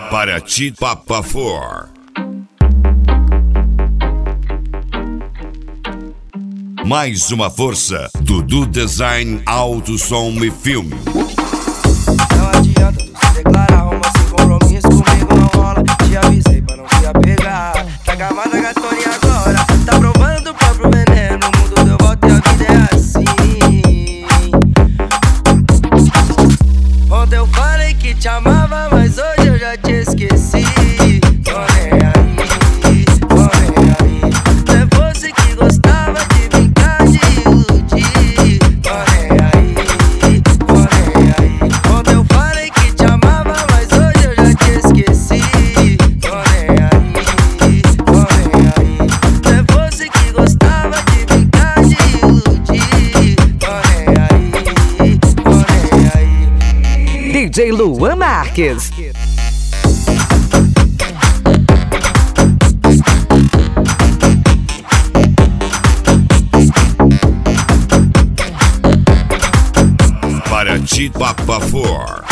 Paraty Papa 4. Mais uma força do Design, Auto, Som e Filme. Não adianta tu se declarar, arruma sem compromisso, comigo não rola. Te avisei pra não te apegar. Tá gamada, gatona, e agora? Tá provando do próprio veneno. O mundo deu volta e a vida é assim. Ontem eu falei que te amava, mas hoje eu já te esqueci. Tô nem aí, tô nem aí. Não é você que gostava de brincar, de iludir. Tô nem aí, tô nem aí. Ontem eu falei que te amava, mas hoje eu já te esqueci. Tô nem aí, tô nem aí. Não é você que gostava de brincar, de iludir. Tô nem aí. DJ Luan Marques. Paraty Papa 4.